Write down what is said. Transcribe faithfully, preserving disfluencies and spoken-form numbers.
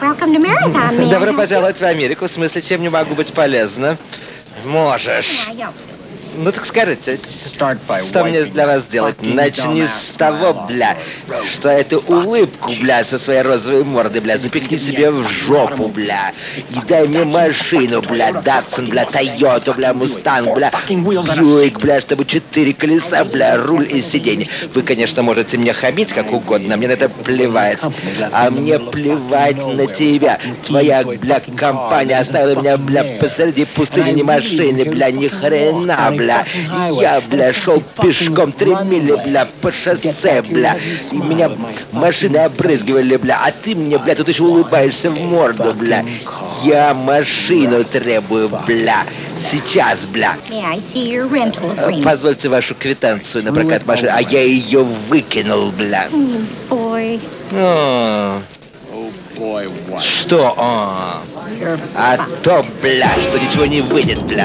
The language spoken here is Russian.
Welcome to Marathon, may I Добро help you? пожаловать в Америку. В смысле, чем не могу быть полезна? Можешь. May I help you? Ну так скажите, что мне для вас сделать? Начни с того, бля, что эту улыбку, бля, со своей розовой мордой, бля, запихни себе в жопу, бля. И дай мне машину, бля, Датсон, бля, Тойоту, бля, Мустанг, бля, Бьюик, бля, чтобы четыре колеса, бля, руль и сиденье. Вы, конечно, можете мне хамить как угодно, мне на это плевать. А мне плевать на тебя. Твоя, бля, компания оставила меня, бля, посреди пустыни, ни машины, бля, ни хрена, бля. Я, бля, шел пешком три мили, бля, по шоссе, бля. И меня машины обрызгивали, бля. А ты мне, бля, тут еще улыбаешься в морду, бля. Я машину требую, бля. Сейчас, бля. May I see your rental agreement? Позвольте вашу квитанцию на прокат машины. А я ее выкинул, бля. Hmm, boy. О, что? О, а то, бля, что ничего не выйдет, бля.